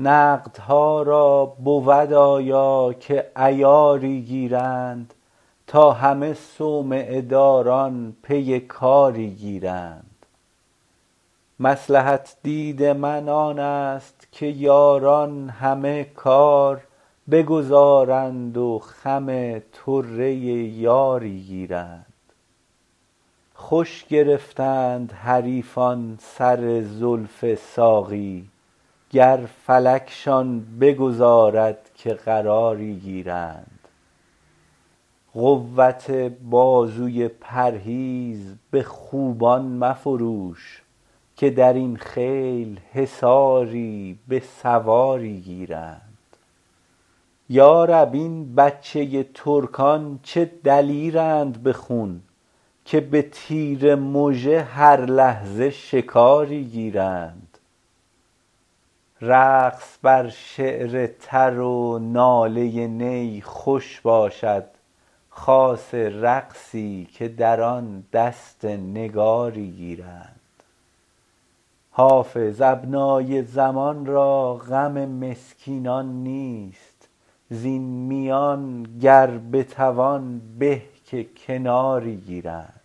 نقدها را بود آیا که عیاری گیرند تا همه صومعه داران پی کاری گیرند. مصلحت دید من آن است که یاران همه کار بگذارند و خم طره یاری گیرند. خوش گرفتند حریفان سر زلف ساقی گر فلکشان بگذارد که قراری گیرند. قوت بازوی پرهیز به خوبان مفروش که در این خیل حصاری به سواری گیرند. یا رب این بچه ترکان چه دلیرند به خون که به تیر مژه هر لحظه شکاری گیرند. رقص بر شعر تر و ناله نی خوش باشد خاصه رقصی که در آن دست نگاری گیرند. حافظ ابنای زمان را غم مسکینان نیست زین میان گر بتوان به که کناری گیرند.